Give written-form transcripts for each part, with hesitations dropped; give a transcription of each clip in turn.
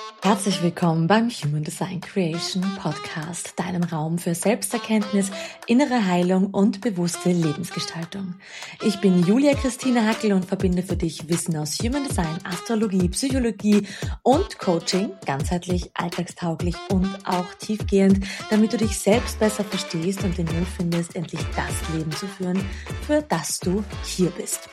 Herzlich willkommen beim Human Design Creation Podcast, deinem Raum für Selbsterkenntnis, innere Heilung und bewusste Lebensgestaltung. Ich bin Julia Christine Hackel und verbinde für dich Wissen aus Human Design, Astrologie, Psychologie und Coaching, ganzheitlich, alltagstauglich und auch tiefgehend, damit du dich selbst besser verstehst und den Mut findest, endlich das Leben zu führen, für das du hier bist.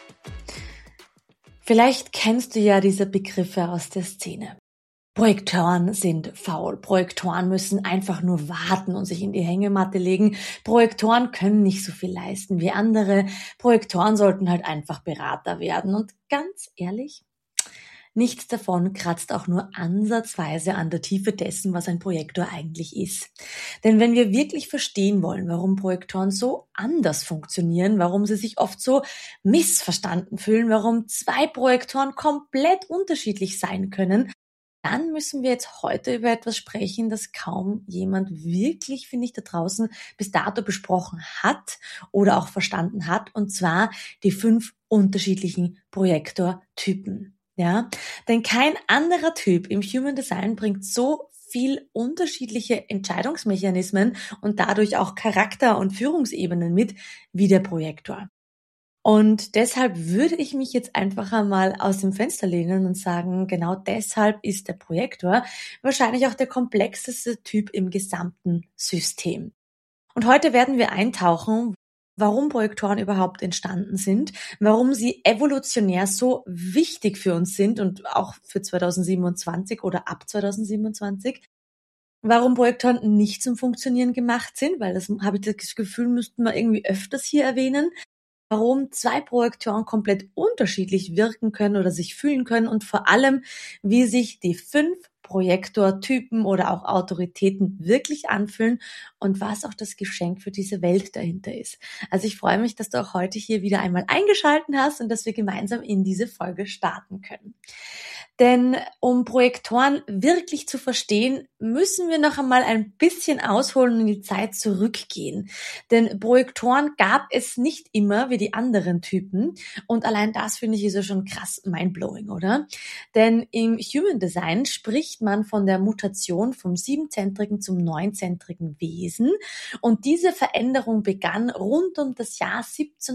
Vielleicht kennst du ja diese Begriffe aus der Szene. Projektoren sind faul. Projektoren müssen einfach nur warten und sich in die Hängematte legen. Projektoren können nicht so viel leisten wie andere. Projektoren sollten halt einfach Berater werden. Und ganz ehrlich, nichts davon kratzt auch nur ansatzweise an der Tiefe dessen, was ein Projektor eigentlich ist. Denn wenn wir wirklich verstehen wollen, warum Projektoren so anders funktionieren, warum sie sich oft so missverstanden fühlen, warum zwei Projektoren komplett unterschiedlich sein können, dann müssen wir jetzt heute über etwas sprechen, das kaum jemand wirklich, finde ich, da draußen bis dato besprochen hat oder auch verstanden hat, und zwar die 5 unterschiedlichen Projektortypen. Ja, denn kein anderer Typ im Human Design bringt so viel unterschiedliche Entscheidungsmechanismen und dadurch auch Charakter- und Führungsebenen mit wie der Projektor. Und deshalb würde ich mich jetzt einfach einmal aus dem Fenster lehnen und sagen, genau deshalb ist der Projektor wahrscheinlich auch der komplexeste Typ im gesamten System. Und heute werden wir eintauchen, warum Projektoren überhaupt entstanden sind, warum sie evolutionär so wichtig für uns sind und auch für 2027 oder ab 2027, warum Projektoren nicht zum Funktionieren gemacht sind, weil das habe ich das Gefühl, müssten wir irgendwie öfters hier erwähnen, warum zwei Projektoren komplett unterschiedlich wirken können oder sich fühlen können und vor allem, wie sich die 5 Projektortypen oder auch Autoritäten wirklich anfühlen und was auch das Geschenk für diese Welt dahinter ist. Also ich freue mich, dass du auch heute hier wieder einmal eingeschaltet hast und dass wir gemeinsam in diese Folge starten können. Denn um Projektoren wirklich zu verstehen, müssen wir noch einmal ein bisschen ausholen und in die Zeit zurückgehen. Denn Projektoren gab es nicht immer wie die anderen Typen. Und allein das, finde ich, ist ja schon krass mindblowing, oder? Denn im Human Design spricht man von der Mutation vom 7-zentrigen zum 9-zentrigen Wesen. Und diese Veränderung begann rund um das Jahr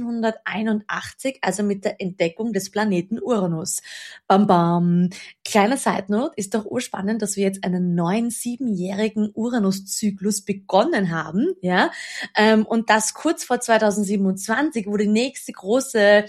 1781, also mit der Entdeckung des Planeten Uranus. Bam bam. Kleiner Side Note, ist doch urspannend, dass wir jetzt einen neuen 7-jährigen Uranus-Zyklus begonnen haben, ja, und das kurz vor 2027, wo die nächste große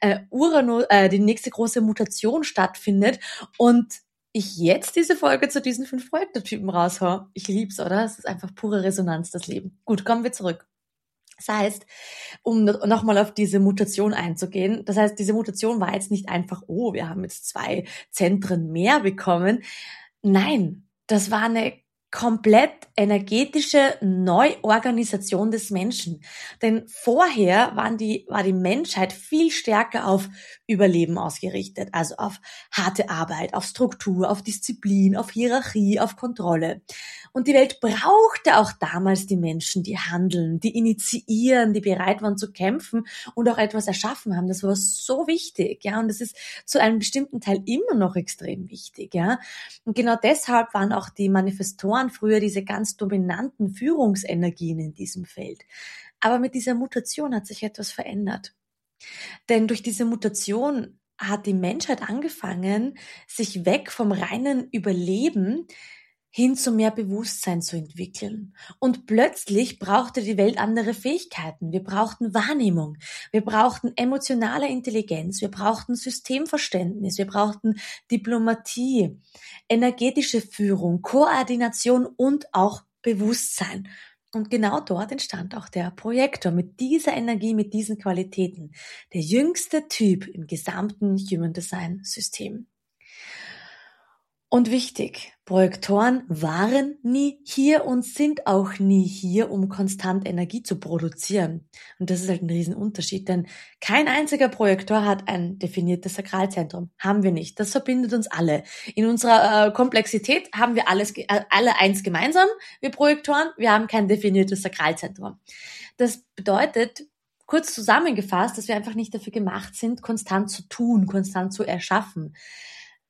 die nächste große Mutation stattfindet und ich jetzt diese Folge zu diesen 5 Projektortypen raushau. Ich lieb's, oder? Es ist einfach pure Resonanz, das Leben. Gut, kommen wir zurück. Das heißt, um nochmal auf diese Mutation einzugehen, das heißt, diese Mutation war jetzt nicht einfach, oh, wir haben jetzt 2 Zentren mehr bekommen. Nein, das war eine komplett energetische Neuorganisation des Menschen. Denn vorher war die Menschheit viel stärker auf Überleben ausgerichtet, also auf harte Arbeit, auf Struktur, auf Disziplin, auf Hierarchie, auf Kontrolle. Und die Welt brauchte auch damals die Menschen, die handeln, die initiieren, die bereit waren zu kämpfen und auch etwas erschaffen haben. Das war so wichtig, ja. Und das ist zu einem bestimmten Teil immer noch extrem wichtig, ja. Und genau deshalb waren auch die Manifestoren früher diese ganz dominanten Führungsenergien in diesem Feld. Aber mit dieser Mutation hat sich etwas verändert. Denn durch diese Mutation hat die Menschheit angefangen, sich weg vom reinen Überleben hin zu mehr Bewusstsein zu entwickeln. Und plötzlich brauchte die Welt andere Fähigkeiten. Wir brauchten Wahrnehmung, wir brauchten emotionale Intelligenz, wir brauchten Systemverständnis, wir brauchten Diplomatie, energetische Führung, Koordination und auch Bewusstsein. Und genau dort entstand auch der Projektor mit dieser Energie, mit diesen Qualitäten. Der jüngste Typ im gesamten Human Design System. Und wichtig, Projektoren waren nie hier und sind auch nie hier, um konstant Energie zu produzieren. Und das ist halt ein Riesenunterschied, denn kein einziger Projektor hat ein definiertes Sakralzentrum. Haben wir nicht. Das verbindet uns alle. In unserer Komplexität haben wir alle eins gemeinsam, wir Projektoren, wir haben kein definiertes Sakralzentrum. Das bedeutet, kurz zusammengefasst, dass wir einfach nicht dafür gemacht sind, konstant zu tun, konstant zu erschaffen.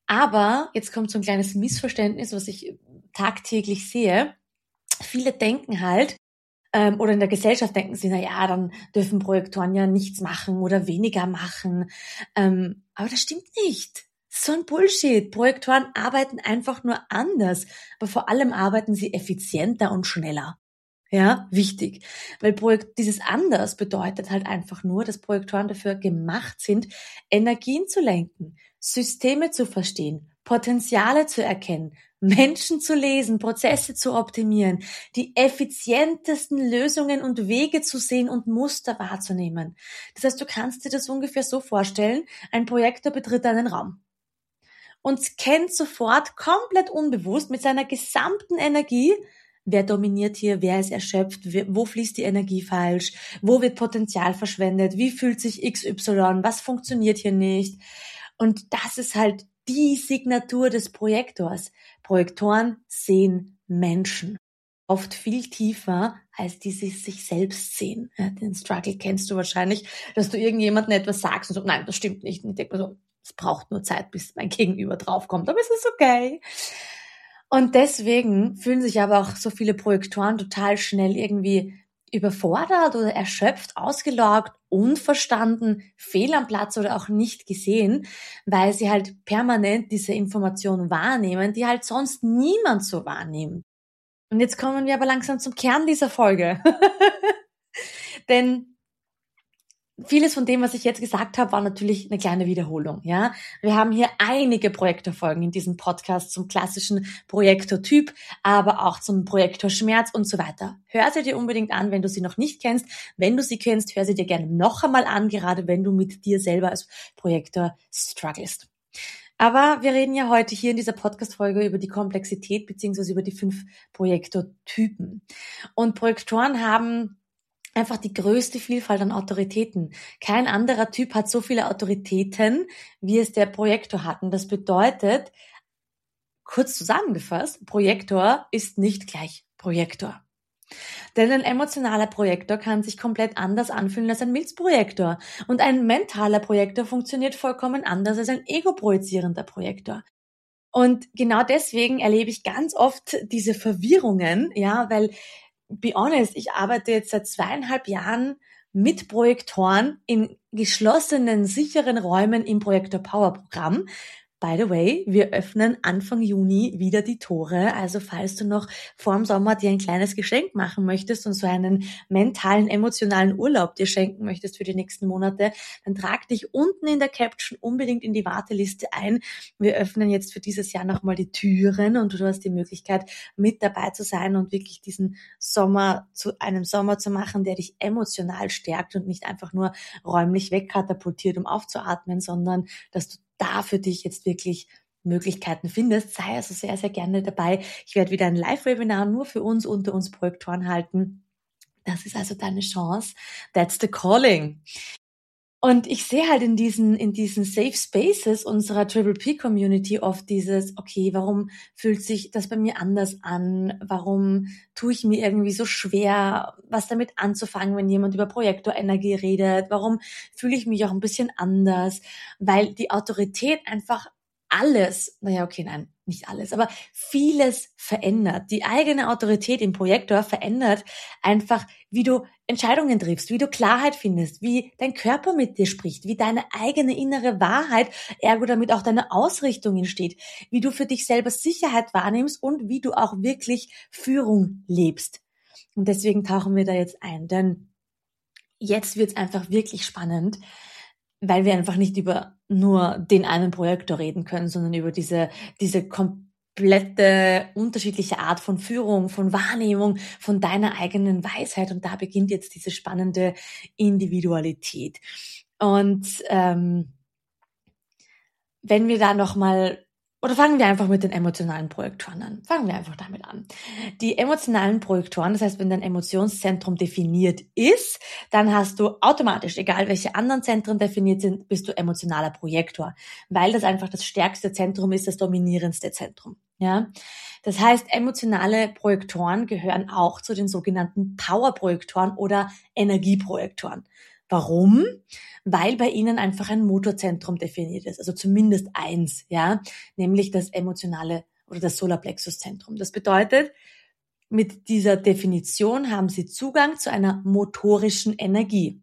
Aber jetzt kommt so ein kleines Missverständnis, was ich tagtäglich sehe. Viele denken halt, oder in der Gesellschaft denken sie, na ja, dann dürfen Projektoren ja nichts machen oder weniger machen. Aber das stimmt nicht. So ein Bullshit. Projektoren arbeiten einfach nur anders. Aber vor allem arbeiten sie effizienter und schneller. Ja, wichtig. Weil dieses anders bedeutet halt einfach nur, dass Projektoren dafür gemacht sind, Energien zu lenken, Systeme zu verstehen, Potenziale zu erkennen, Menschen zu lesen, Prozesse zu optimieren, die effizientesten Lösungen und Wege zu sehen und Muster wahrzunehmen. Das heißt, du kannst dir das ungefähr so vorstellen, ein Projektor betritt einen Raum und kennt sofort komplett unbewusst mit seiner gesamten Energie, wer dominiert hier, wer ist erschöpft, wo fließt die Energie falsch, wo wird Potenzial verschwendet, wie fühlt sich XY, was funktioniert hier nicht. Und das ist halt die Signatur des Projektors. Projektoren sehen Menschen. Oft viel tiefer, als die sich selbst sehen. Ja, den Struggle kennst du wahrscheinlich, dass du irgendjemandem etwas sagst und so, nein, das stimmt nicht. Und ich denke mir so, es braucht nur Zeit, bis mein Gegenüber draufkommt, aber es ist okay. Und deswegen fühlen sich aber auch so viele Projektoren total schnell irgendwie überfordert oder erschöpft, ausgelaugt, unverstanden, fehl am Platz oder auch nicht gesehen, weil sie halt permanent diese Information wahrnehmen, die halt sonst niemand so wahrnimmt. Und jetzt kommen wir aber langsam zum Kern dieser Folge. Denn vieles von dem, was ich jetzt gesagt habe, war natürlich eine kleine Wiederholung. Ja, wir haben hier einige Projektorfolgen in diesem Podcast zum klassischen Projektortyp, aber auch zum Projektorschmerz und so weiter. Hör sie dir unbedingt an, wenn du sie noch nicht kennst. Wenn du sie kennst, hör sie dir gerne noch einmal an, gerade wenn du mit dir selber als Projektor strugglest. Aber wir reden ja heute hier in dieser Podcast-Folge über die Komplexität beziehungsweise über die 5 Projektortypen. Und Projektoren haben einfach die größte Vielfalt an Autoritäten. Kein anderer Typ hat so viele Autoritäten, wie es der Projektor hat. Und das bedeutet, kurz zusammengefasst, Projektor ist nicht gleich Projektor. Denn ein emotionaler Projektor kann sich komplett anders anfühlen als ein Milzprojektor. Und ein mentaler Projektor funktioniert vollkommen anders als ein ego-projizierender Projektor. Und genau deswegen erlebe ich ganz oft diese Verwirrungen, ja, weil, be honest, ich arbeite jetzt seit 2,5 Jahren mit Projektoren in geschlossenen, sicheren Räumen im Projektor Power Programm. By the way, wir öffnen Anfang Juni wieder die Tore. Also falls du noch vor dem Sommer dir ein kleines Geschenk machen möchtest und so einen mentalen, emotionalen Urlaub dir schenken möchtest für die nächsten Monate, dann trag dich unten in der Caption unbedingt in die Warteliste ein. Wir öffnen jetzt für dieses Jahr nochmal die Türen und du hast die Möglichkeit, mit dabei zu sein und wirklich diesen Sommer zu einem Sommer zu machen, der dich emotional stärkt und nicht einfach nur räumlich wegkatapultiert, um aufzuatmen, sondern dass du da für dich jetzt wirklich Möglichkeiten findest. Sei also sehr, sehr gerne dabei. Ich werde wieder ein Live-Webinar nur für uns unter uns Projektoren halten. Das ist also deine Chance. That's the calling. Und ich sehe halt in diesen Safe Spaces unserer Triple P Community oft dieses, okay, warum fühlt sich das bei mir anders an? Warum tue ich mir irgendwie so schwer, was damit anzufangen, wenn jemand über Projektorenergie redet? Warum fühle ich mich auch ein bisschen anders? Weil die Autorität einfach alles, naja, okay, nein, nicht alles, aber vieles verändert. Die eigene Autorität im Projektor verändert einfach, wie du Entscheidungen triffst, wie du Klarheit findest, wie dein Körper mit dir spricht, wie deine eigene innere Wahrheit, ergo damit auch deine Ausrichtung entsteht, wie du für dich selber Sicherheit wahrnimmst und wie du auch wirklich Führung lebst. Und deswegen tauchen wir da jetzt ein, denn jetzt wird's einfach wirklich spannend, weil wir einfach nicht über nur den einen Projektor reden können, sondern über diese komplette unterschiedliche Art von Führung, von Wahrnehmung, von deiner eigenen Weisheit. Und da beginnt jetzt diese spannende Individualität. Und wenn wir da nochmal, oder fangen wir einfach mit den emotionalen Projektoren an. Fangen wir einfach damit an. Die emotionalen Projektoren, das heißt, wenn dein Emotionszentrum definiert ist, dann hast du automatisch, egal welche anderen Zentren definiert sind, bist du emotionaler Projektor, weil das einfach das stärkste Zentrum ist, das dominierendste Zentrum. Ja, das heißt, emotionale Projektoren gehören auch zu den sogenannten Power-Projektoren oder Energieprojektoren. Warum? Weil bei ihnen einfach ein Motorzentrum definiert ist, also zumindest eins, ja, nämlich das emotionale oder das Solarplexuszentrum. Das bedeutet, mit dieser Definition haben sie Zugang zu einer motorischen Energie.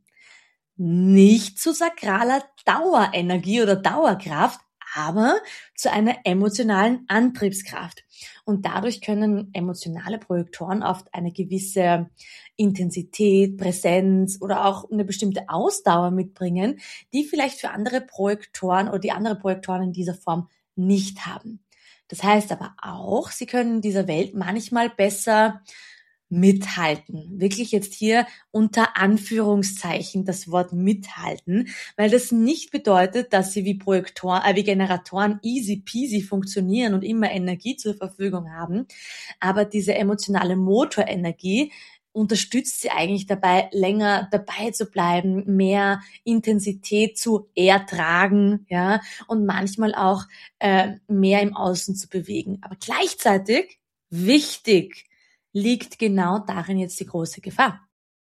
Nicht zu sakraler Dauerenergie oder Dauerkraft, aber zu einer emotionalen Antriebskraft. Und dadurch können emotionale Projektoren oft eine gewisse Intensität, Präsenz oder auch eine bestimmte Ausdauer mitbringen, die vielleicht für andere Projektoren oder die andere Projektoren in dieser Form nicht haben. Das heißt aber auch, sie können in dieser Welt manchmal besser mithalten. Wirklich jetzt hier unter Anführungszeichen das Wort mithalten, weil das nicht bedeutet, dass sie wie Generatoren easy peasy funktionieren und immer Energie zur Verfügung haben. Aber diese emotionale Motorenergie unterstützt sie eigentlich dabei, länger dabei zu bleiben, mehr Intensität zu ertragen, ja, und manchmal auch mehr im Außen zu bewegen. Aber gleichzeitig wichtig liegt genau darin jetzt die große Gefahr.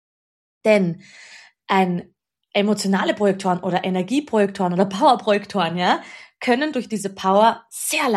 Denn ein emotionale Projektoren oder Energieprojektoren oder Powerprojektoren, ja, können durch diese Power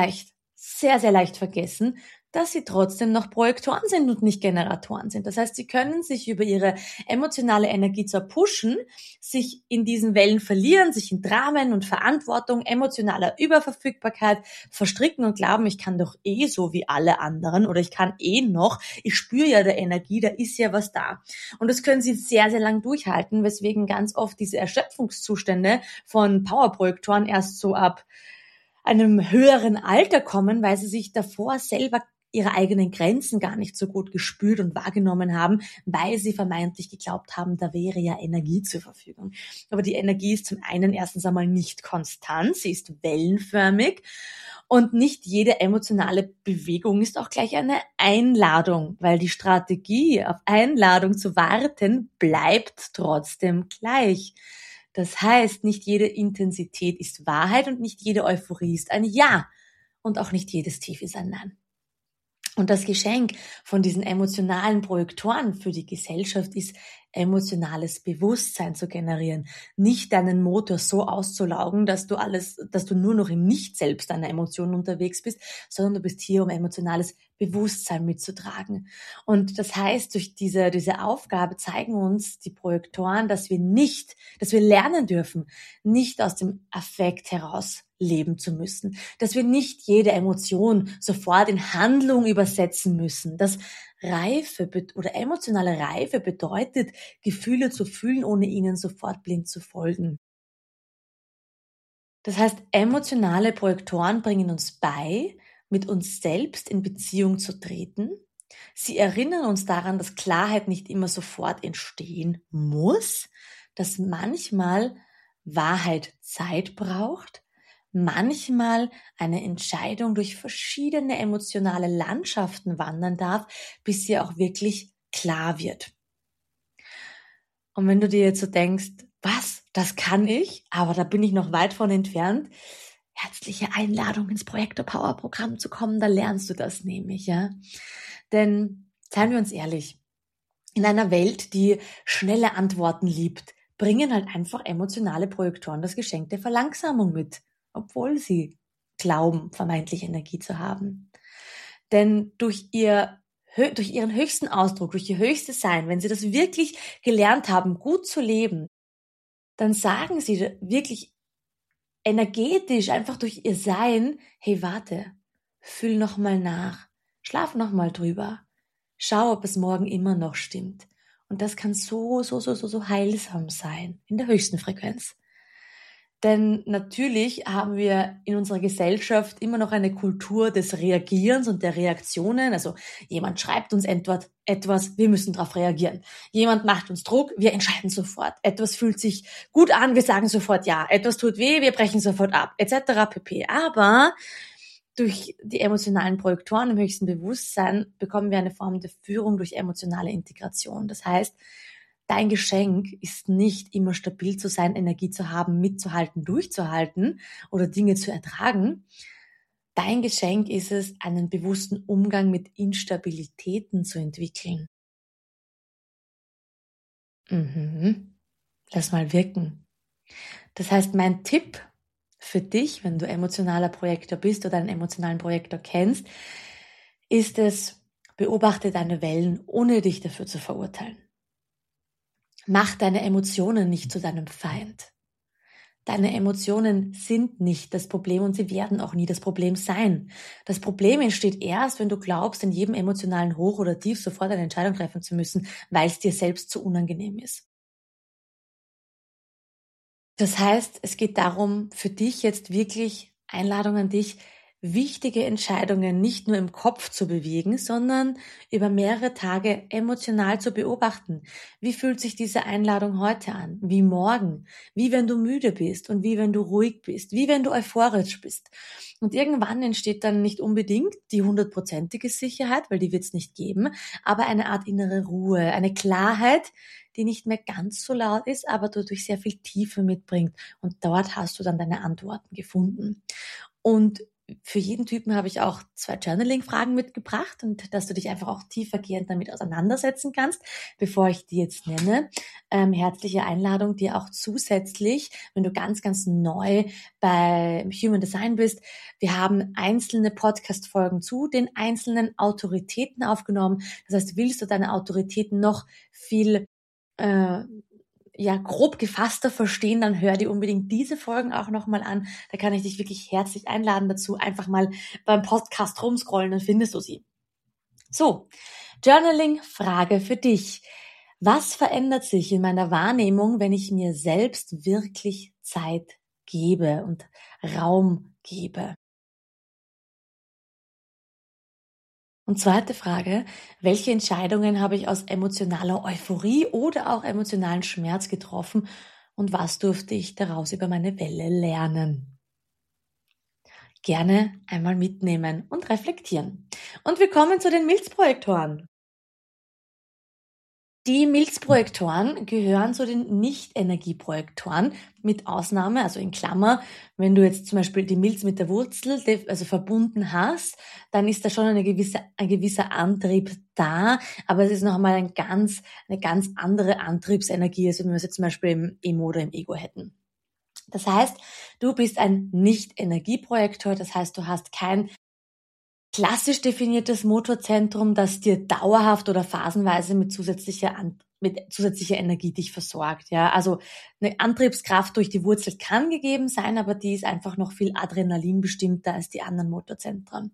sehr leicht vergessen, dass sie trotzdem noch Projektoren sind und nicht Generatoren sind. Das heißt, sie können sich über ihre emotionale Energie zwar pushen, sich in diesen Wellen verlieren, sich in Dramen und Verantwortung, emotionaler Überverfügbarkeit verstricken und glauben, ich kann doch eh so wie alle anderen oder ich kann eh noch, ich spüre ja der Energie, da ist ja was da. Und das können sie sehr lang durchhalten, weswegen ganz oft diese Erschöpfungszustände von Powerprojektoren erst so ab einem höheren Alter kommen, weil sie sich davor selber ihre eigenen Grenzen gar nicht so gut gespürt und wahrgenommen haben, weil sie vermeintlich geglaubt haben, da wäre ja Energie zur Verfügung. Aber die Energie ist zum einen erstens einmal nicht konstant, sie ist wellenförmig und nicht jede emotionale Bewegung ist auch gleich eine Einladung, weil die Strategie, auf Einladung zu warten, bleibt trotzdem gleich. Das heißt, nicht jede Intensität ist Wahrheit und nicht jede Euphorie ist ein Ja und auch nicht jedes Tief ist ein Nein. Und das Geschenk von diesen emotionalen Projektoren für die Gesellschaft ist, emotionales Bewusstsein zu generieren, nicht deinen Motor so auszulaugen, dass du nur noch im Nicht-Selbst deiner Emotionen unterwegs bist, sondern du bist hier, um emotionales Bewusstsein mitzutragen. Und das heißt, durch diese Aufgabe zeigen uns die Projektoren, dass wir lernen dürfen, nicht aus dem Affekt heraus leben zu müssen, dass wir nicht jede Emotion sofort in Handlung übersetzen müssen, dass Reife oder emotionale Reife bedeutet, Gefühle zu fühlen, ohne ihnen sofort blind zu folgen. Das heißt, emotionale Projektoren bringen uns bei, mit uns selbst in Beziehung zu treten. Sie erinnern uns daran, dass Klarheit nicht immer sofort entstehen muss, dass manchmal Wahrheit Zeit braucht, manchmal eine Entscheidung durch verschiedene emotionale Landschaften wandern darf, bis sie auch wirklich klar wird. Und wenn du dir jetzt so denkst, was, das kann ich, aber da bin ich noch weit von entfernt, herzliche Einladung ins Projektor Power Programm zu kommen, da lernst du das nämlich, ja. Denn, seien wir uns ehrlich, in einer Welt, die schnelle Antworten liebt, bringen halt einfach emotionale Projektoren das Geschenk der Verlangsamung mit, obwohl sie glauben, vermeintlich Energie zu haben. Denn durch ihren höchsten Ausdruck, durch ihr höchstes Sein, wenn sie das wirklich gelernt haben, gut zu leben, dann sagen sie wirklich energetisch einfach durch ihr Sein, hey, warte, fühl noch mal nach, schlaf noch mal drüber, schau, ob es morgen immer noch stimmt. Und das kann so heilsam sein, in der höchsten Frequenz. Denn natürlich haben wir in unserer Gesellschaft immer noch eine Kultur des Reagierens und der Reaktionen. Also jemand schreibt uns etwas, wir müssen darauf reagieren. Jemand macht uns Druck, wir entscheiden sofort. Etwas fühlt sich gut an, wir sagen sofort ja. Etwas tut weh, wir brechen sofort ab, etc. pp. Aber durch die emotionalen Projektoren im höchsten Bewusstsein bekommen wir eine Form der Führung durch emotionale Integration. Das heißt, dein Geschenk ist nicht immer stabil zu sein, Energie zu haben, mitzuhalten, durchzuhalten oder Dinge zu ertragen. Dein Geschenk ist es, einen bewussten Umgang mit Instabilitäten zu entwickeln. Mhm. Lass mal wirken. Das heißt, mein Tipp für dich, wenn du emotionaler Projektor bist oder einen emotionalen Projektor kennst, ist es, beobachte deine Wellen, ohne dich dafür zu verurteilen. Mach deine Emotionen nicht zu deinem Feind. Deine Emotionen sind nicht das Problem und sie werden auch nie das Problem sein. Das Problem entsteht erst, wenn du glaubst, in jedem emotionalen Hoch oder Tief sofort eine Entscheidung treffen zu müssen, weil es dir selbst zu unangenehm ist. Das heißt, es geht darum, für dich jetzt wirklich Einladung an dich, wichtige Entscheidungen nicht nur im Kopf zu bewegen, sondern über mehrere Tage emotional zu beobachten. Wie fühlt sich diese Einladung heute an? Wie morgen? Wie wenn du müde bist und wie wenn du ruhig bist? Wie wenn du euphorisch bist? Und irgendwann entsteht dann nicht unbedingt die 100%ige Sicherheit, weil die wird es nicht geben, aber eine Art innere Ruhe, eine Klarheit, die nicht mehr ganz so laut ist, aber dadurch sehr viel Tiefe mitbringt. Und dort hast du dann deine Antworten gefunden. Und für jeden Typen habe ich auch 2 Journaling-Fragen mitgebracht und dass du dich einfach auch tiefergehend damit auseinandersetzen kannst, bevor ich die jetzt nenne. Herzliche Einladung, dir auch zusätzlich, wenn du ganz, ganz neu bei Human Design bist, wir haben einzelne Podcast-Folgen zu den einzelnen Autoritäten aufgenommen. Das heißt, willst du deine Autoritäten noch viel äh, grob gefasster verstehen, dann hör dir unbedingt diese Folgen auch nochmal an. Da kann ich dich wirklich herzlich einladen dazu. Einfach mal beim Podcast rumscrollen, dann findest du sie. So, Journaling-Frage für dich. Was verändert sich in meiner Wahrnehmung, wenn ich mir selbst wirklich Zeit gebe und Raum gebe? Und zweite Frage, welche Entscheidungen habe ich aus emotionaler Euphorie oder auch emotionalen Schmerz getroffen und was durfte ich daraus über meine Welle lernen? Gerne einmal mitnehmen und reflektieren. Und wir kommen zu den Milzprojektoren. Die Milzprojektoren gehören zu den Nicht-Energieprojektoren, mit Ausnahme, also in Klammer, wenn du jetzt zum Beispiel die Milz mit der Wurzel, also verbunden hast, dann ist da schon ein gewisser Antrieb da, aber es ist noch einmal eine ganz andere Antriebsenergie, als wenn wir es jetzt zum Beispiel im Emo oder im Ego hätten. Das heißt, du bist ein Nicht-Energieprojektor, das heißt, du hast kein klassisch definiertes Motorzentrum, das dir dauerhaft oder phasenweise mit zusätzlicher Energie dich versorgt. Ja, also eine Antriebskraft durch die Wurzel kann gegeben sein, aber die ist einfach noch viel Adrenalin bestimmter als die anderen Motorzentren.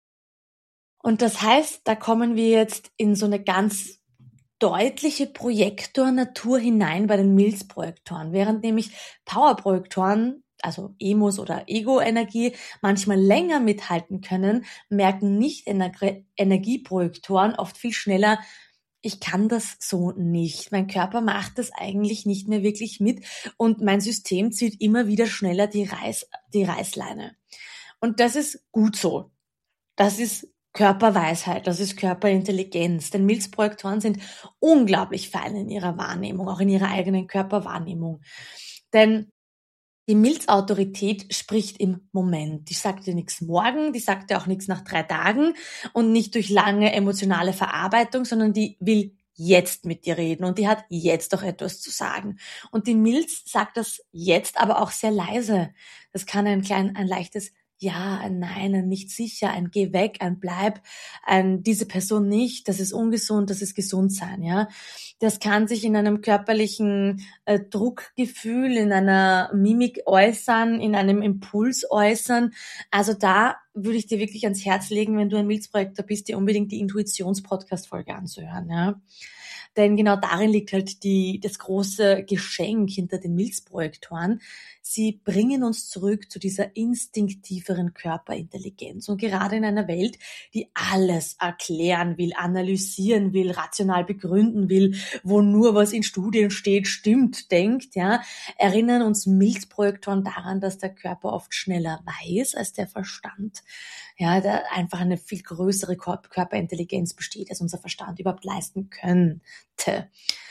Und das heißt, da kommen wir jetzt in so eine ganz deutliche Projektornatur hinein bei den Milzprojektoren, während nämlich Powerprojektoren, also Emos oder Ego-Energie, manchmal länger mithalten können, merken nicht Energieprojektoren oft viel schneller, ich kann das so nicht. Mein Körper macht das eigentlich nicht mehr wirklich mit und mein System zieht immer wieder schneller die Reißleine. Und das ist gut so. Das ist Körperweisheit, das ist Körperintelligenz. Denn Milzprojektoren sind unglaublich fein in ihrer Wahrnehmung, auch in ihrer eigenen Körperwahrnehmung. Denn die Milzautorität spricht im Moment. Die sagt dir nichts morgen, die sagt dir auch nichts nach 3 Tagen und nicht durch lange emotionale Verarbeitung, sondern die will jetzt mit dir reden und die hat jetzt auch etwas zu sagen. Und die Milz sagt das jetzt, aber auch sehr leise. Das kann ein leichtes Ja, ein Nein, ein nicht sicher, ein Geh weg, ein Bleib, ein diese Person nicht, das ist ungesund, das ist gesund sein, ja. Das kann sich in einem körperlichen Druckgefühl, in einer Mimik äußern, in einem Impuls äußern. Also da würde ich dir wirklich ans Herz legen, wenn du ein Milzprojektor bist, dir unbedingt die Intuitions-Podcast-Folge anzuhören, ja. Denn genau darin liegt halt das große Geschenk hinter den Milzprojektoren. Sie bringen uns zurück zu dieser instinktiveren Körperintelligenz. Und gerade in einer Welt, die alles erklären will, analysieren will, rational begründen will, wo nur was in Studien steht, stimmt, denkt, ja, erinnern uns Milzprojektoren daran, dass der Körper oft schneller weiß als der Verstand. Ja, da einfach eine viel größere Körperintelligenz besteht, als unser Verstand überhaupt leisten könnte.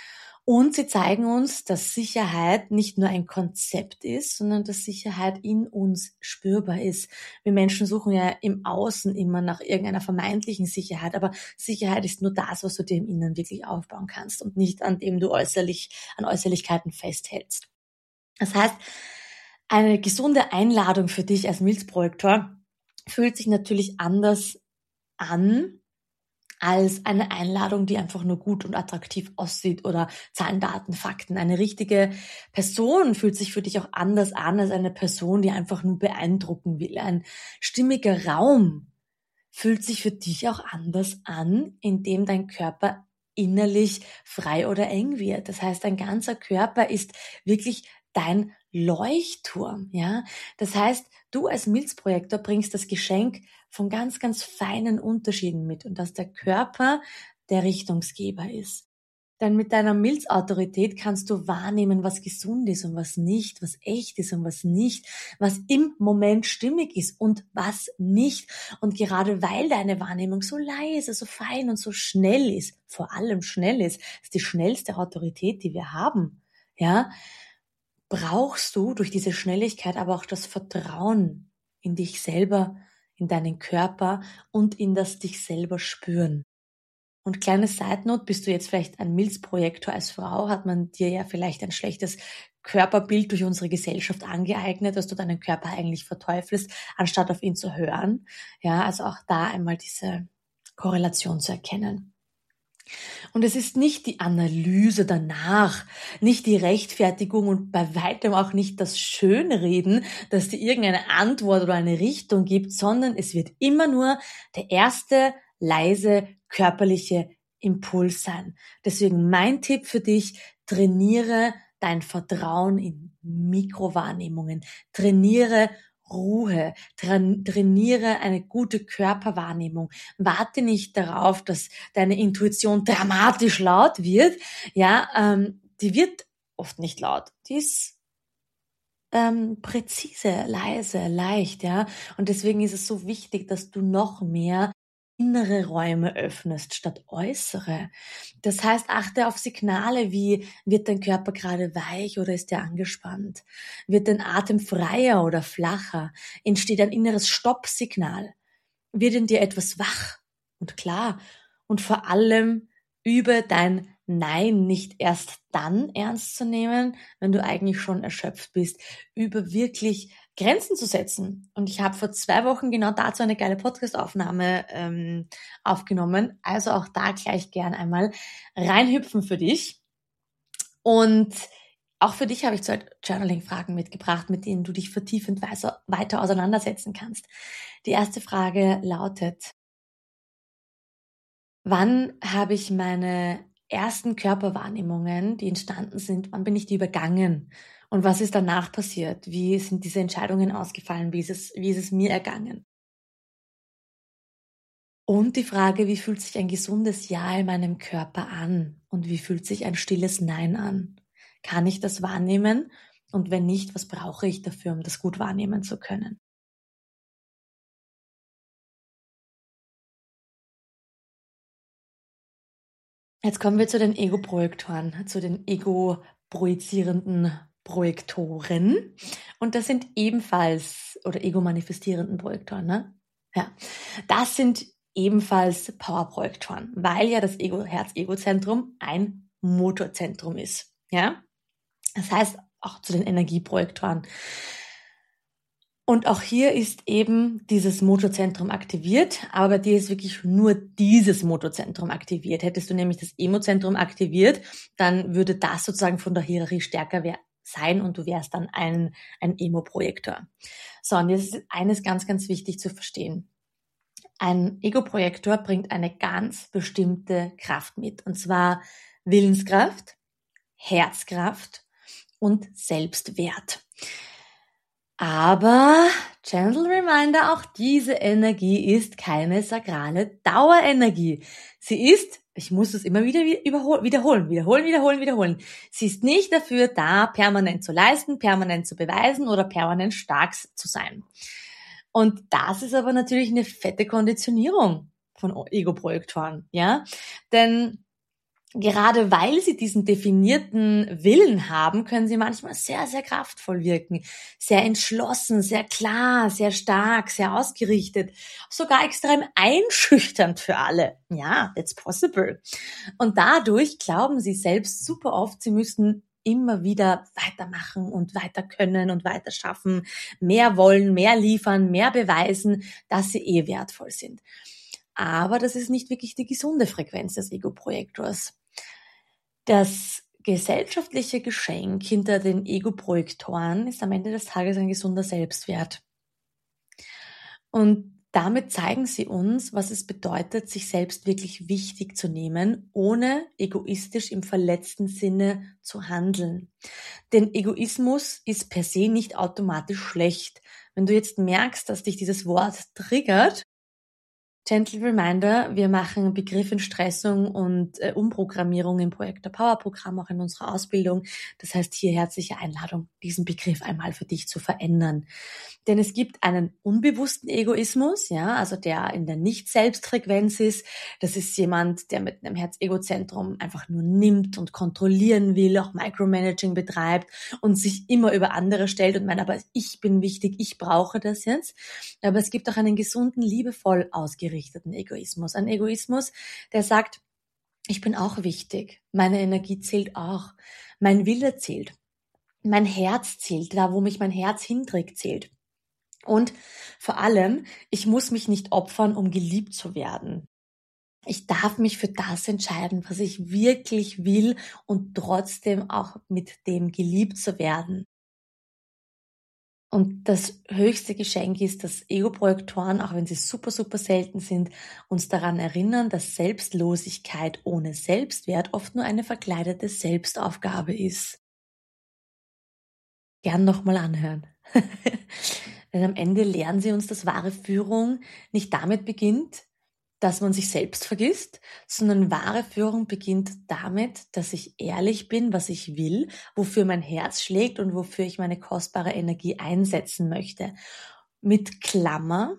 Und sie zeigen uns, dass Sicherheit nicht nur ein Konzept ist, sondern dass Sicherheit in uns spürbar ist. Wir Menschen suchen ja im Außen immer nach irgendeiner vermeintlichen Sicherheit, aber Sicherheit ist nur das, was du dir im Inneren wirklich aufbauen kannst und nicht an dem du an Äußerlichkeiten festhältst. Das heißt, eine gesunde Einladung für dich als Milzprojektor fühlt sich natürlich anders an als eine Einladung, die einfach nur gut und attraktiv aussieht oder Zahlen, Daten, Fakten. Eine richtige Person fühlt sich für dich auch anders an als eine Person, die einfach nur beeindrucken will. Ein stimmiger Raum fühlt sich für dich auch anders an, indem dein Körper innerlich frei oder eng wird. Das heißt, dein ganzer Körper ist wirklich dein Leuchtturm, ja. Das heißt, du als Milzprojektor bringst das Geschenk von ganz, ganz feinen Unterschieden mit und dass der Körper der Richtungsgeber ist. Denn mit deiner Milzautorität kannst du wahrnehmen, was gesund ist und was nicht, was echt ist und was nicht, was im Moment stimmig ist und was nicht. Und gerade weil deine Wahrnehmung so leise, so fein und so schnell ist, vor allem schnell ist die schnellste Autorität, die wir haben, ja, brauchst du durch diese Schnelligkeit aber auch das Vertrauen in dich selber, in deinen Körper und in das dich selber spüren. Und kleine Side Note, bist du jetzt vielleicht ein Milzprojektor als Frau, hat man dir ja vielleicht ein schlechtes Körperbild durch unsere Gesellschaft angeeignet, dass du deinen Körper eigentlich verteufelst, anstatt auf ihn zu hören. Ja, also auch da einmal diese Korrelation zu erkennen. Und es ist nicht die Analyse danach, nicht die Rechtfertigung und bei weitem auch nicht das Schönreden, das dir irgendeine Antwort oder eine Richtung gibt, sondern es wird immer nur der erste leise körperliche Impuls sein. Deswegen mein Tipp für dich, trainiere dein Vertrauen in Mikrowahrnehmungen, trainiere Ruhe, trainiere eine gute Körperwahrnehmung. Warte nicht darauf, dass deine Intuition dramatisch laut wird. Ja, die wird oft nicht laut. Die ist präzise, leise, leicht, ja. Und deswegen ist es so wichtig, dass du noch mehr innere Räume öffnest statt äußere. Das heißt, achte auf Signale wie, wird dein Körper gerade weich oder ist er angespannt? Wird dein Atem freier oder flacher? Entsteht ein inneres Stoppsignal? Wird in dir etwas wach und klar? Und vor allem übe dein Nein nicht erst dann ernst zu nehmen, wenn du eigentlich schon erschöpft bist. Übe wirklich Grenzen zu setzen. Und ich habe vor 2 Wochen genau dazu eine geile Podcast-Aufnahme aufgenommen. Also auch da gleich gern einmal reinhüpfen für dich. Und auch für dich habe ich 2 Journaling-Fragen mitgebracht, mit denen du dich vertiefend weiter auseinandersetzen kannst. Die erste Frage lautet: Wann habe ich meine ersten Körperwahrnehmungen, die entstanden sind, wann bin ich die übergangen? Und was ist danach passiert? Wie sind diese Entscheidungen ausgefallen? Wie ist es mir ergangen? Und die Frage, wie fühlt sich ein gesundes Ja in meinem Körper an? Und wie fühlt sich ein stilles Nein an? Kann ich das wahrnehmen? Und wenn nicht, was brauche ich dafür, um das gut wahrnehmen zu können? Jetzt kommen wir zu den Ego-Projektoren, zu den ego-projizierenden Projektoren. Und das sind ebenfalls, oder ego-manifestierenden Projektoren, ne? Ja. Das sind ebenfalls Power-Projektoren, weil ja das Herz-Ego-Zentrum ein Motorzentrum ist. Ja? Das heißt auch zu den Energieprojektoren. Und auch hier ist eben dieses Motorzentrum aktiviert, aber bei dir ist wirklich nur dieses Motorzentrum aktiviert. Hättest du nämlich das Emozentrum aktiviert, dann würde das sozusagen von der Hierarchie stärker sein und du wärst dann ein Emo-Projektor. So, und jetzt ist eines ganz, ganz wichtig zu verstehen. Ein Ego-Projektor bringt eine ganz bestimmte Kraft mit, und zwar Willenskraft, Herzkraft und Selbstwert. Aber, gentle reminder, auch diese Energie ist keine sakrale Dauerenergie. Sie ist, ich muss es immer wieder wiederholen. Sie ist nicht dafür da, permanent zu leisten, permanent zu beweisen oder permanent stark zu sein. Und das ist aber natürlich eine fette Konditionierung von Ego-Projektoren, ja? Denn Gerade weil sie diesen definierten Willen haben, können sie manchmal sehr, sehr kraftvoll wirken, sehr entschlossen, sehr klar, sehr stark, sehr ausgerichtet, sogar extrem einschüchternd für alle. Ja, that's possible. Und dadurch glauben sie selbst super oft, sie müssten immer wieder weitermachen und weiter können und weiter schaffen, mehr wollen, mehr liefern, mehr beweisen, dass sie wertvoll sind. Aber das ist nicht wirklich die gesunde Frequenz des Ego-Projektors. Das gesellschaftliche Geschenk hinter den Ego-Projektoren ist am Ende des Tages ein gesunder Selbstwert. Und damit zeigen sie uns, was es bedeutet, sich selbst wirklich wichtig zu nehmen, ohne egoistisch im verletzten Sinne zu handeln. Denn Egoismus ist per se nicht automatisch schlecht. Wenn du jetzt merkst, dass dich dieses Wort triggert, Gentle Reminder, wir machen Begriffenstressung und Umprogrammierung im Projekt der Power Programm, auch in unserer Ausbildung. Das heißt, hier herzliche Einladung, diesen Begriff einmal für dich zu verändern. Denn es gibt einen unbewussten Egoismus, ja, also der in der Nicht-Selbstfrequenz ist. Das ist jemand, der mit einem Herz-Ego-Zentrum einfach nur nimmt und kontrollieren will, auch Micromanaging betreibt und sich immer über andere stellt und meint, aber ich bin wichtig, ich brauche das jetzt. Aber es gibt auch einen gesunden, liebevoll ausgerichteten Egoismus. Ein Egoismus, der sagt, ich bin auch wichtig, meine Energie zählt auch, mein Wille zählt, mein Herz zählt, da wo mich mein Herz hinträgt, zählt. Und vor allem, ich muss mich nicht opfern, um geliebt zu werden. Ich darf mich für das entscheiden, was ich wirklich will und trotzdem auch mit dem geliebt zu werden. Und das höchste Geschenk ist, dass Ego-Projektoren, auch wenn sie super, super selten sind, uns daran erinnern, dass Selbstlosigkeit ohne Selbstwert oft nur eine verkleidete Selbstaufgabe ist. Gern nochmal anhören. Denn am Ende lernen sie uns, dass wahre Führung nicht damit beginnt, dass man sich selbst vergisst, sondern wahre Führung beginnt damit, dass ich ehrlich bin, was ich will, wofür mein Herz schlägt und wofür ich meine kostbare Energie einsetzen möchte. Mit Klammer,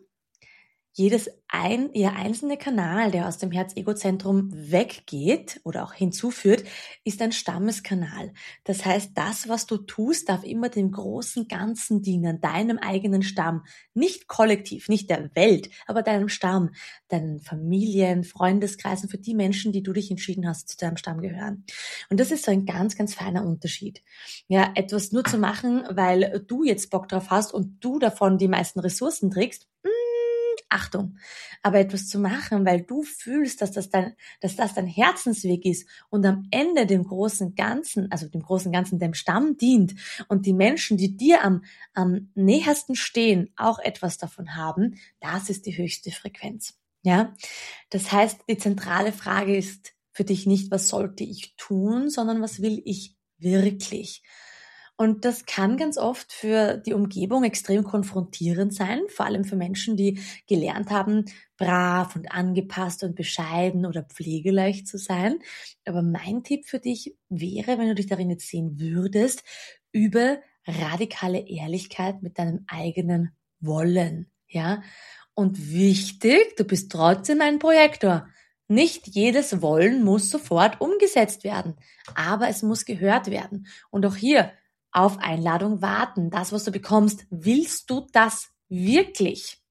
jeder einzelne Kanal, der aus dem Herz-Ego-Zentrum weggeht oder auch hinzuführt, ist ein Stammeskanal. Das heißt, das, was du tust, darf immer dem großen Ganzen dienen, deinem eigenen Stamm. Nicht kollektiv, nicht der Welt, aber deinem Stamm, deinen Familien, Freundeskreisen, für die Menschen, die du dich entschieden hast, zu deinem Stamm gehören. Und das ist so ein ganz, ganz feiner Unterschied. Ja, etwas nur zu machen, weil du jetzt Bock drauf hast und du davon die meisten Ressourcen trägst, Achtung, aber etwas zu machen, weil du fühlst, dass das dein Herzensweg ist und am Ende dem großen Ganzen, also dem großen Ganzen, dem Stamm dient und die Menschen, die dir am nähersten stehen, auch etwas davon haben, das ist die höchste Frequenz. Ja, das heißt, die zentrale Frage ist für dich nicht, was sollte ich tun, sondern was will ich wirklich? Und das kann ganz oft für die Umgebung extrem konfrontierend sein, vor allem für Menschen, die gelernt haben, brav und angepasst und bescheiden oder pflegeleicht zu sein. Aber mein Tipp für dich wäre, wenn du dich darin jetzt sehen würdest, übe radikale Ehrlichkeit mit deinem eigenen Wollen, ja? Und wichtig, du bist trotzdem ein Projektor. Nicht jedes Wollen muss sofort umgesetzt werden, aber es muss gehört werden. Und auch hier auf Einladung warten. Das, was du bekommst, willst du das wirklich?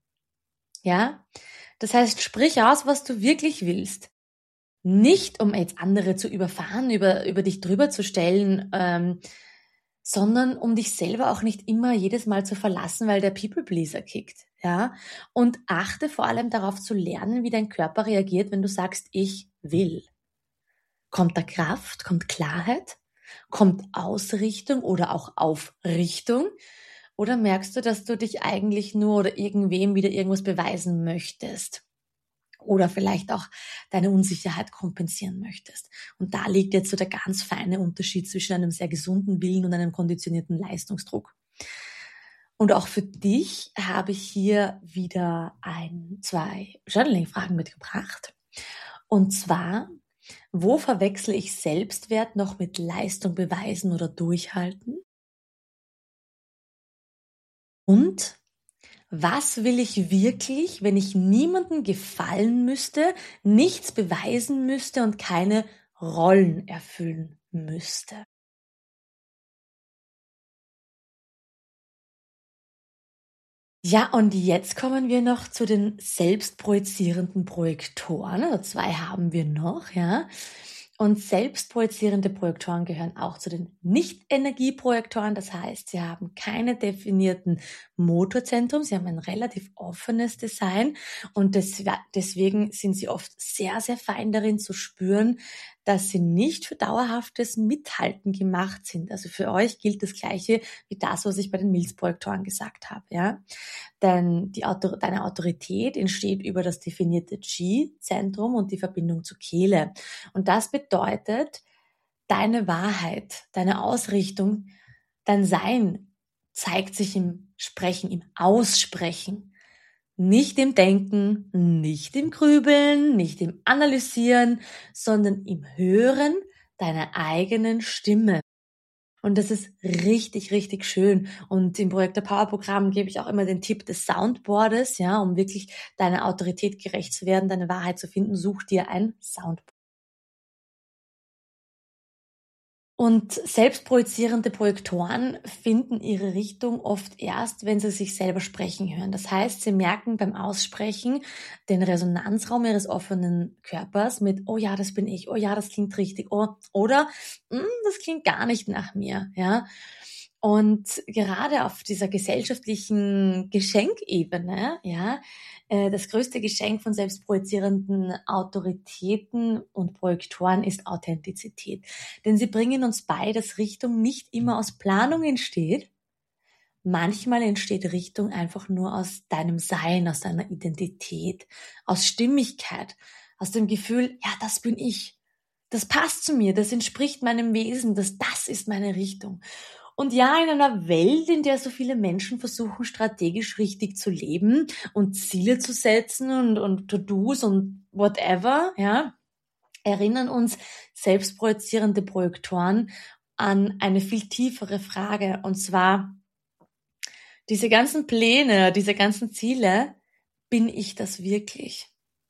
Ja? Das heißt, sprich aus, was du wirklich willst. Nicht, um jetzt andere zu überfahren, über dich drüber zu stellen, sondern um dich selber auch nicht immer jedes Mal zu verlassen, weil der People-Pleaser kickt. Ja? Und achte vor allem darauf zu lernen, wie dein Körper reagiert, wenn du sagst, ich will. Kommt da Kraft? Kommt Klarheit? Kommt Ausrichtung oder auch Aufrichtung? Oder merkst du, dass du dich eigentlich nur oder irgendwem wieder irgendwas beweisen möchtest? Oder vielleicht auch deine Unsicherheit kompensieren möchtest. Und da liegt jetzt so der ganz feine Unterschied zwischen einem sehr gesunden Willen und einem konditionierten Leistungsdruck. Und auch für dich habe ich hier wieder zwei Journaling-Fragen mitgebracht. Und zwar, wo verwechsle ich Selbstwert noch mit Leistung beweisen oder durchhalten? Und was will ich wirklich, wenn ich niemandem gefallen müsste, nichts beweisen müsste und keine Rollen erfüllen müsste. Ja, und jetzt kommen wir noch zu den selbstprojizierenden Projektoren. Also 2 haben wir noch, ja. Und selbstprojizierende Projektoren gehören auch zu den Nicht-Energieprojektoren. Das heißt, sie haben keine definierten Motorzentrum. Sie haben ein relativ offenes Design und deswegen sind sie oft sehr, sehr fein darin zu spüren, dass sie nicht für dauerhaftes Mithalten gemacht sind. Also für euch gilt das Gleiche wie das, was ich bei den Milzprojektoren gesagt habe, ja. Denn deine Autorität entsteht über das definierte Qi-Zentrum und die Verbindung zur Kehle. Und das bedeutet, deine Wahrheit, deine Ausrichtung, dein Sein zeigt sich im Sprechen, im Aussprechen. Nicht im Denken, nicht im Grübeln, nicht im Analysieren, sondern im Hören deiner eigenen Stimme. Und das ist richtig, richtig schön. Und im Projekt der Power Programm gebe ich auch immer den Tipp des Soundboardes, ja, um wirklich deiner Autorität gerecht zu werden, deine Wahrheit zu finden, such dir ein Soundboard. Und selbstprojizierende Projektoren finden ihre Richtung oft erst, wenn sie sich selber sprechen hören. Das heißt, sie merken beim Aussprechen den Resonanzraum ihres offenen Körpers mit, oh ja, das bin ich, oh ja, das klingt richtig, oh, oder das klingt gar nicht nach mir, ja. Und gerade auf dieser gesellschaftlichen Geschenkebene, ja, das größte Geschenk von selbstprojizierenden Autoritäten und Projektoren ist Authentizität. Denn sie bringen uns bei, dass Richtung nicht immer aus Planung entsteht. Manchmal entsteht Richtung einfach nur aus deinem Sein, aus deiner Identität, aus Stimmigkeit, aus dem Gefühl, ja, das bin ich. Das passt zu mir, das entspricht meinem Wesen, das ist meine Richtung. Und ja, in einer Welt, in der so viele Menschen versuchen, strategisch richtig zu leben und Ziele zu setzen und To-Dos und whatever, ja, erinnern uns selbstprojizierende Projektoren an eine viel tiefere Frage. Und zwar, diese ganzen Pläne, diese ganzen Ziele, bin ich das wirklich?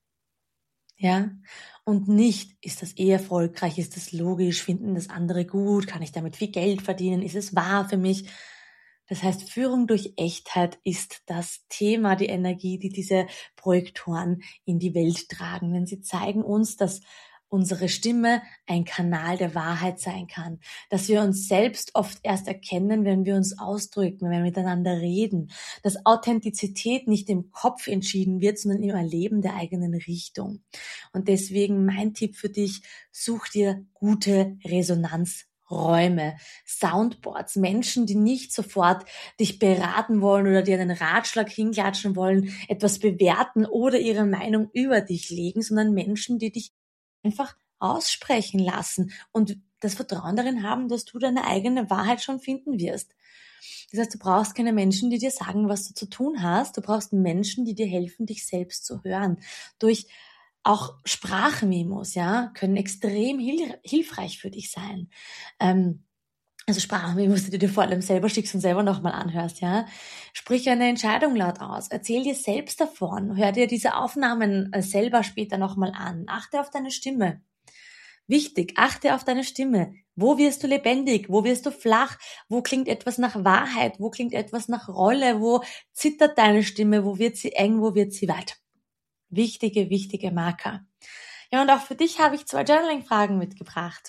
Ja? Und nicht, ist das erfolgreich, ist das logisch, finden das andere gut, kann ich damit viel Geld verdienen, ist es wahr für mich? Das heißt, Führung durch Echtheit ist das Thema, die Energie, die diese Projektoren in die Welt tragen. Denn sie zeigen uns, dass unsere Stimme ein Kanal der Wahrheit sein kann, dass wir uns selbst oft erst erkennen, wenn wir uns ausdrücken, wenn wir miteinander reden, dass Authentizität nicht im Kopf entschieden wird, sondern im Erleben der eigenen Richtung. Und deswegen mein Tipp für dich, such dir gute Resonanzräume, Soundboards, Menschen, die nicht sofort dich beraten wollen oder dir einen Ratschlag hinklatschen wollen, etwas bewerten oder ihre Meinung über dich legen, sondern Menschen, die dich einfach aussprechen lassen und das Vertrauen darin haben, dass du deine eigene Wahrheit schon finden wirst. Das heißt, du brauchst keine Menschen, die dir sagen, was du zu tun hast. Du brauchst Menschen, die dir helfen, dich selbst zu hören. Durch auch Sprachmemos, ja, können extrem hilfreich für dich sein. Also Sprachmemos, die du dir vor allem selber schickst und selber nochmal anhörst, ja. Sprich eine Entscheidung laut aus. Erzähl dir selbst davon. Hör dir diese Aufnahmen selber später nochmal an. Achte auf deine Stimme. Wichtig, achte auf deine Stimme. Wo wirst du lebendig? Wo wirst du flach? Wo klingt etwas nach Wahrheit? Wo klingt etwas nach Rolle? Wo zittert deine Stimme? Wo wird sie eng? Wo wird sie weit? Wichtige, wichtige Marker. Ja, und auch für dich habe ich 2 Journaling-Fragen mitgebracht.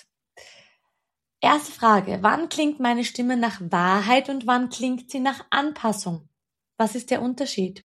Erste Frage, wann klingt meine Stimme nach Wahrheit und wann klingt sie nach Anpassung? Was ist der Unterschied?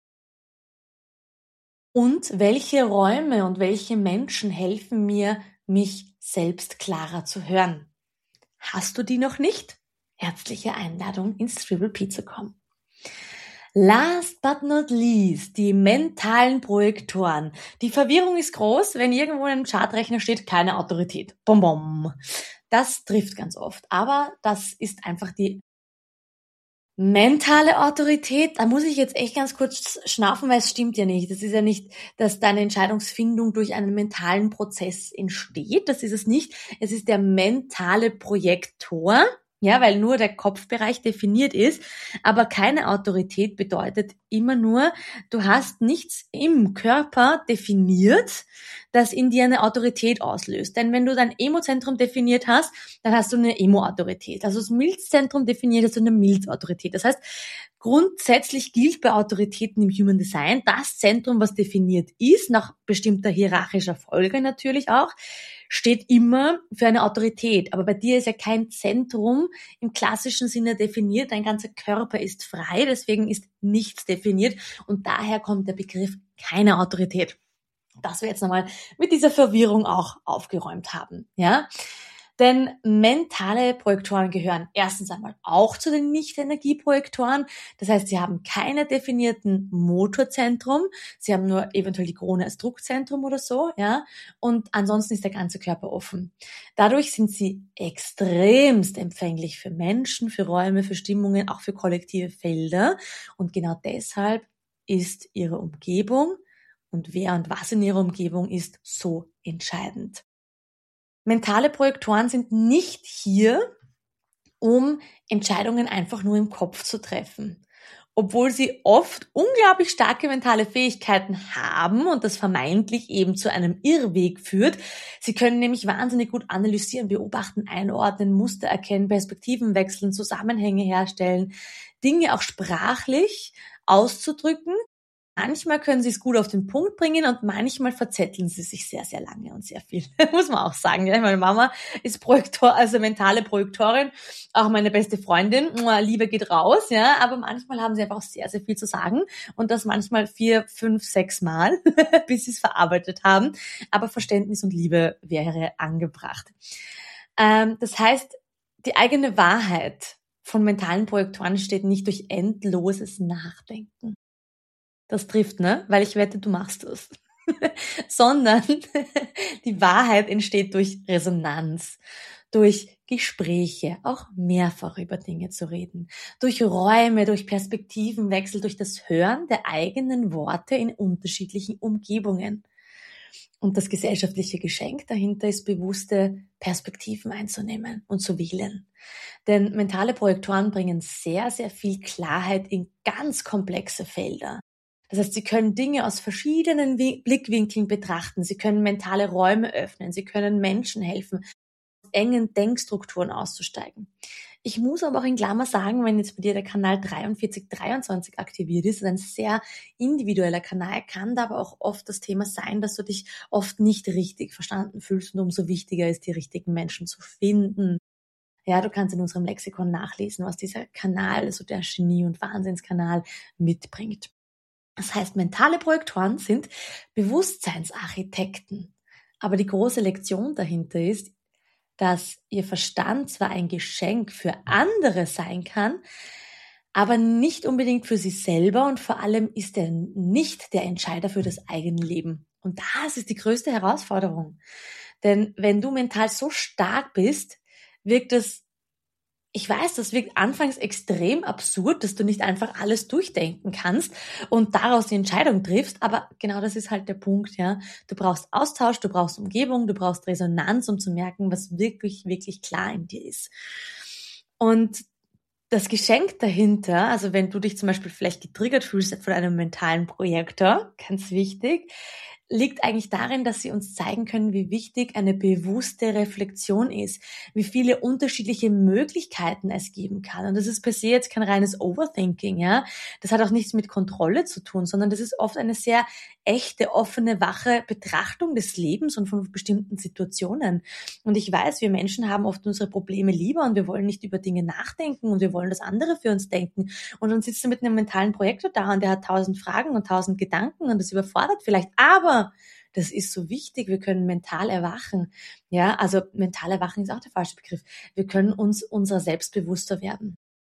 Und welche Räume und welche Menschen helfen mir, mich selbst klarer zu hören? Hast du die noch nicht? Herzliche Einladung, ins Triple P zu kommen. Last but not least, die mentalen Projektoren. Die Verwirrung ist groß, wenn irgendwo in einem Chartrechner steht, keine Autorität. Bom, bom. Das trifft ganz oft. Aber das ist einfach die mentale Autorität. Da muss ich jetzt echt ganz kurz schnaufen, weil es stimmt ja nicht. Das ist ja nicht, dass deine Entscheidungsfindung durch einen mentalen Prozess entsteht. Das ist es nicht. Es ist der mentale Projektor. Ja, weil nur der Kopfbereich definiert ist, aber keine Autorität bedeutet immer nur, du hast nichts im Körper definiert, das in dir eine Autorität auslöst. Denn wenn du dein Emozentrum definiert hast, dann hast du eine Emo-Autorität. Also das Milzzentrum definiert hast du eine Milz-Autorität. Das heißt, grundsätzlich gilt bei Autoritäten im Human Design, das Zentrum, was definiert ist, nach bestimmter hierarchischer Folge natürlich auch, steht immer für eine Autorität. Aber bei dir ist ja kein Zentrum im klassischen Sinne definiert. Dein ganzer Körper ist frei, deswegen ist nichts definiert. Und daher kommt der Begriff keine Autorität. Dass wir jetzt nochmal mit dieser Verwirrung auch aufgeräumt haben. Ja? Denn mentale Projektoren gehören erstens einmal auch zu den Nicht-Energieprojektoren. Das heißt, sie haben keine definierten Motorzentrum. Sie haben nur eventuell die Krone als Druckzentrum oder so, ja. Und ansonsten ist der ganze Körper offen. Dadurch sind sie extremst empfänglich für Menschen, für Räume, für Stimmungen, auch für kollektive Felder. Und genau deshalb ist ihre Umgebung und wer und was in ihrer Umgebung ist so entscheidend. Mentale Projektoren sind nicht hier, um Entscheidungen einfach nur im Kopf zu treffen. Obwohl sie oft unglaublich starke mentale Fähigkeiten haben und das vermeintlich eben zu einem Irrweg führt. Sie können nämlich wahnsinnig gut analysieren, beobachten, einordnen, Muster erkennen, Perspektiven wechseln, Zusammenhänge herstellen, Dinge auch sprachlich auszudrücken. Manchmal können sie es gut auf den Punkt bringen und manchmal verzetteln sie sich sehr, sehr lange und sehr viel. Muss man auch sagen. Ja, meine Mama ist Projektor, also mentale Projektorin, auch meine beste Freundin. Liebe geht raus, ja. Aber manchmal haben sie einfach auch sehr, sehr viel zu sagen und das manchmal 4, 5, 6 Mal, bis sie es verarbeitet haben. Aber Verständnis und Liebe wäre angebracht. Das heißt, die eigene Wahrheit von mentalen Projektoren steht nicht durch endloses Nachdenken. Das trifft, ne? Weil ich wette, du machst das. Sondern die Wahrheit entsteht durch Resonanz, durch Gespräche, auch mehrfach über Dinge zu reden, durch Räume, durch Perspektivenwechsel, durch das Hören der eigenen Worte in unterschiedlichen Umgebungen. Und das gesellschaftliche Geschenk dahinter ist, bewusste Perspektiven einzunehmen und zu wählen. Denn mentale Projektoren bringen sehr, sehr viel Klarheit in ganz komplexe Felder. Das heißt, sie können Dinge aus verschiedenen Blickwinkeln betrachten. Sie können mentale Räume öffnen. Sie können Menschen helfen, aus engen Denkstrukturen auszusteigen. Ich muss aber auch in Klammer sagen, wenn jetzt bei dir der Kanal 4323 aktiviert ist, ein sehr individueller Kanal, kann da aber auch oft das Thema sein, dass du dich oft nicht richtig verstanden fühlst und umso wichtiger ist, die richtigen Menschen zu finden. Ja, du kannst in unserem Lexikon nachlesen, was dieser Kanal, also der Genie- und Wahnsinnskanal, mitbringt. Das heißt, mentale Projektoren sind Bewusstseinsarchitekten. Aber die große Lektion dahinter ist, dass ihr Verstand zwar ein Geschenk für andere sein kann, aber nicht unbedingt für sie selber und vor allem ist er nicht der Entscheider für das eigene Leben. Und das ist die größte Herausforderung. Denn wenn du mental so stark bist, wirkt es, ich weiß, das wirkt anfangs extrem absurd, dass du nicht einfach alles durchdenken kannst und daraus die Entscheidung triffst, aber genau das ist halt der Punkt, ja. Du brauchst Austausch, du brauchst Umgebung, du brauchst Resonanz, um zu merken, was wirklich, wirklich klar in dir ist. Und das Geschenk dahinter, also wenn du dich zum Beispiel vielleicht getriggert fühlst von einem mentalen Projektor, ganz wichtig, liegt eigentlich darin, dass sie uns zeigen können, wie wichtig eine bewusste Reflexion ist, wie viele unterschiedliche Möglichkeiten es geben kann. Und das ist per se jetzt kein reines Overthinking, ja. Das hat auch nichts mit Kontrolle zu tun, sondern das ist oft eine sehr echte, offene, wache Betrachtung des Lebens und von bestimmten Situationen. Und ich weiß, wir Menschen haben oft unsere Probleme lieber und wir wollen nicht über Dinge nachdenken und wir wollen, dass andere für uns denken. Und dann sitzt du mit einem mentalen Projektor da und der hat 1000 Fragen und 1000 Gedanken und das überfordert vielleicht. Aber das ist so wichtig, wir können mental erwachen. Ja, also mental erwachen ist auch der falsche Begriff. Wir können uns unserer selbst bewusster werden.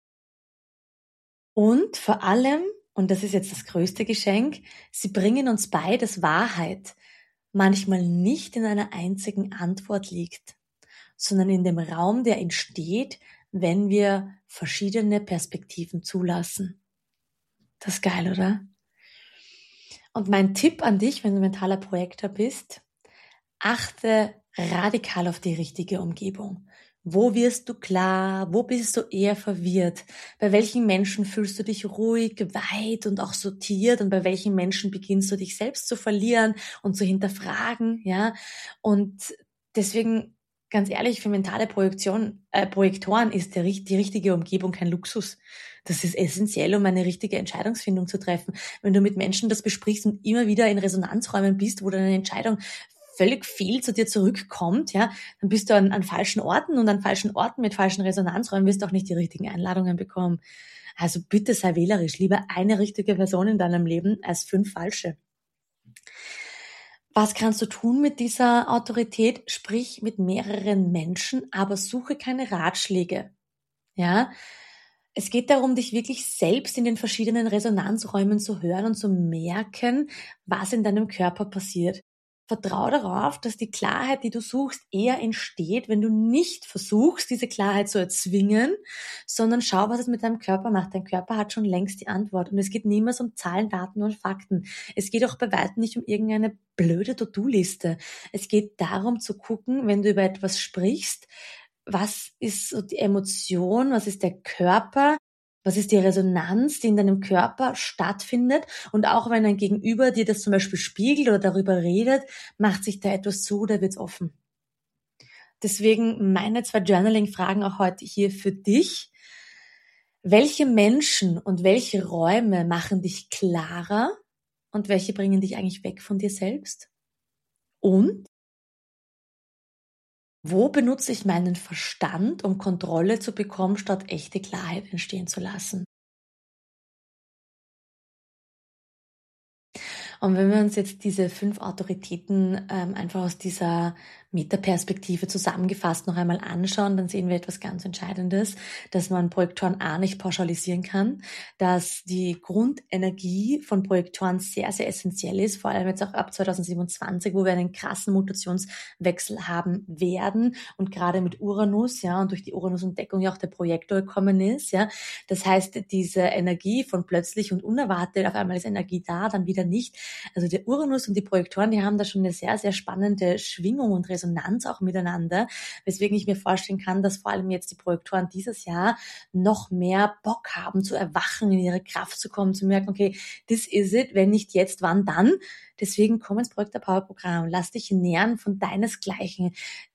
Und vor allem, und das ist jetzt das größte Geschenk, sie bringen uns bei, dass Wahrheit manchmal nicht in einer einzigen Antwort liegt, sondern in dem Raum, der entsteht, wenn wir verschiedene Perspektiven zulassen. Das ist geil, oder? Und mein Tipp an dich, wenn du mentaler Projektor bist, achte radikal auf die richtige Umgebung. Wo wirst du klar? Wo bist du eher verwirrt? Bei welchen Menschen fühlst du dich ruhig, weit und auch sortiert? Und bei welchen Menschen beginnst du dich selbst zu verlieren und zu hinterfragen? Ja, und deswegen, ganz ehrlich, für mentale Projektoren ist die richtige Umgebung kein Luxus. Das ist essentiell, um eine richtige Entscheidungsfindung zu treffen. Wenn du mit Menschen das besprichst und immer wieder in Resonanzräumen bist, wo deine Entscheidung völlig fehl zu dir zurückkommt, ja, dann bist du an falschen Orten, und an falschen Orten mit falschen Resonanzräumen wirst du auch nicht die richtigen Einladungen bekommen. Also bitte sei wählerisch, lieber eine richtige Person in deinem Leben als 5 falsche. Was kannst du tun mit dieser Autorität? Sprich mit mehreren Menschen, aber suche keine Ratschläge. Ja, es geht darum, dich wirklich selbst in den verschiedenen Resonanzräumen zu hören und zu merken, was in deinem Körper passiert. Vertrau darauf, dass die Klarheit, die du suchst, eher entsteht, wenn du nicht versuchst, diese Klarheit zu erzwingen, sondern schau, was es mit deinem Körper macht. Dein Körper hat schon längst die Antwort. Und es geht niemals um Zahlen, Daten und Fakten. Es geht auch bei weitem nicht um irgendeine blöde To-Do-Liste. Es geht darum zu gucken, wenn du über etwas sprichst, was ist so die Emotion, was ist der Körper, was ist die Resonanz, die in deinem Körper stattfindet, und auch wenn ein Gegenüber dir das zum Beispiel spiegelt oder darüber redet, macht sich da etwas zu oder wird's offen. Deswegen meine 2 Journaling-Fragen auch heute hier für dich. Welche Menschen und welche Räume machen dich klarer und welche bringen dich eigentlich weg von dir selbst? Und wo benutze ich meinen Verstand, um Kontrolle zu bekommen, statt echte Klarheit entstehen zu lassen? Und wenn wir uns jetzt diese 5 Autoritäten einfach aus dieser Metaperspektive zusammengefasst noch einmal anschauen, dann sehen wir etwas ganz Entscheidendes, dass man Projektoren nicht pauschalisieren kann, dass die Grundenergie von Projektoren sehr, sehr essentiell ist, vor allem jetzt auch ab 2027, wo wir einen krassen Mutationswechsel haben werden und gerade mit Uranus, ja, und durch die Uranus-Entdeckung ja auch der Projektor gekommen ist, ja. Das heißt, diese Energie von plötzlich und unerwartet, auf einmal ist Energie da, dann wieder nicht. Also der Uranus und die Projektoren, die haben da schon eine sehr, sehr spannende Schwingung und Resonanz auch miteinander, weswegen ich mir vorstellen kann, dass vor allem jetzt die Projektoren dieses Jahr noch mehr Bock haben zu erwachen, in ihre Kraft zu kommen, zu merken, okay, this is it, wenn nicht jetzt, wann dann? Deswegen komm ins Projektor Power Programm, lass dich nähren von deinesgleichen.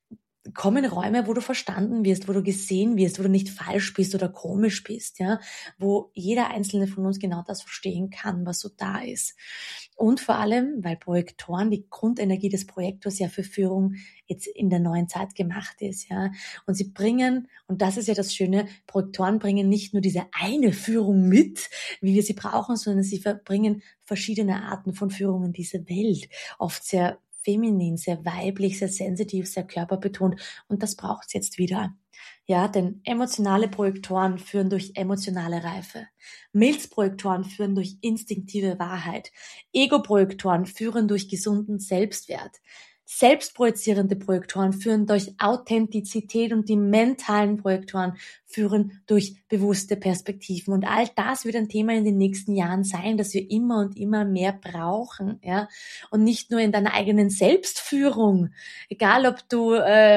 Komm in Räume, wo du verstanden wirst, wo du gesehen wirst, wo du nicht falsch bist oder komisch bist, ja, wo jeder einzelne von uns genau das verstehen kann, was so da ist. Und vor allem, weil Projektoren, die Grundenergie des Projektors ja für Führung jetzt in der neuen Zeit gemacht ist, ja. Und sie bringen, und das ist ja das Schöne, Projektoren bringen nicht nur diese eine Führung mit, wie wir sie brauchen, sondern sie bringen verschiedene Arten von Führung in diese Welt. Oft sehr feminin, sehr weiblich, sehr sensitiv, sehr körperbetont. Und das braucht's jetzt wieder. Ja, denn emotionale Projektoren führen durch emotionale Reife. Milzprojektoren führen durch instinktive Wahrheit. Ego-Projektoren führen durch gesunden Selbstwert. Selbstprojizierende Projektoren führen durch Authentizität und die mentalen Projektoren führen durch bewusste Perspektiven. Und all das wird ein Thema in den nächsten Jahren sein, das wir immer und immer mehr brauchen, ja. Und nicht nur in deiner eigenen Selbstführung, egal ob du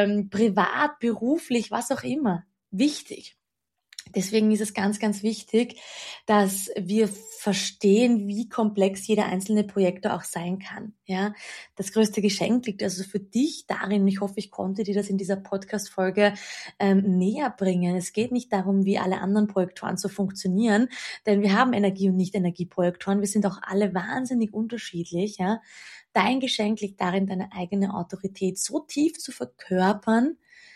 privat, beruflich, was auch immer. Wichtig. Deswegen ist es ganz, ganz wichtig, dass wir verstehen, wie komplex jeder einzelne Projektor auch sein kann. Ja, das größte Geschenk liegt also für dich darin. Ich hoffe, ich konnte dir das in dieser Podcast-Folge näher bringen. Es geht nicht darum, wie alle anderen Projektoren zu funktionieren, denn wir haben Energie- und Nicht-Energieprojektoren. Wir sind auch alle wahnsinnig unterschiedlich. Ja, dein Geschenk liegt darin, deine eigene Autorität so tief zu verkörpern,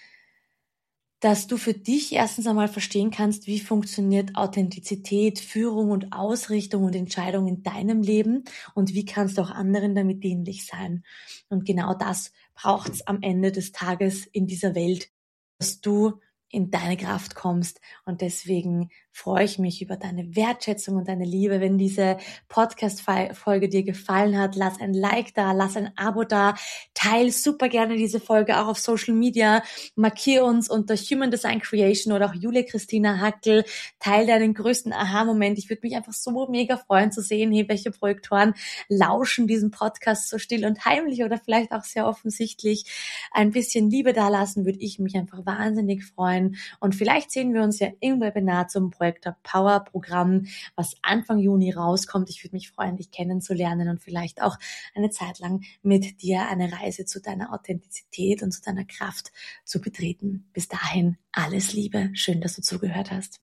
dass du für dich erstens einmal verstehen kannst, wie funktioniert Authentizität, Führung und Ausrichtung und Entscheidung in deinem Leben und wie kannst du auch anderen damit dienlich sein. Und genau das braucht es am Ende des Tages in dieser Welt, dass du in deine Kraft kommst. Und deswegen freue ich mich über deine Wertschätzung und deine Liebe. Wenn diese Podcast-Folge dir gefallen hat, lass ein Like da, lass ein Abo da, teil super gerne diese Folge auch auf Social Media, markier uns unter Human Design Creation oder auch Julia Christina Hackel, teil deinen größten Aha-Moment. Ich würde mich einfach so mega freuen zu sehen, hey, welche Projektoren lauschen diesem Podcast so still und heimlich oder vielleicht auch sehr offensichtlich. Ein bisschen Liebe dalassen, würde ich mich einfach wahnsinnig freuen. Und vielleicht sehen wir uns ja im Webinar zum Projektor Power Programm, was Anfang Juni rauskommt. Ich würde mich freuen, dich kennenzulernen und vielleicht auch eine Zeit lang mit dir eine Reise zu deiner Authentizität und zu deiner Kraft zu betreten. Bis dahin alles Liebe. Schön, dass du zugehört hast.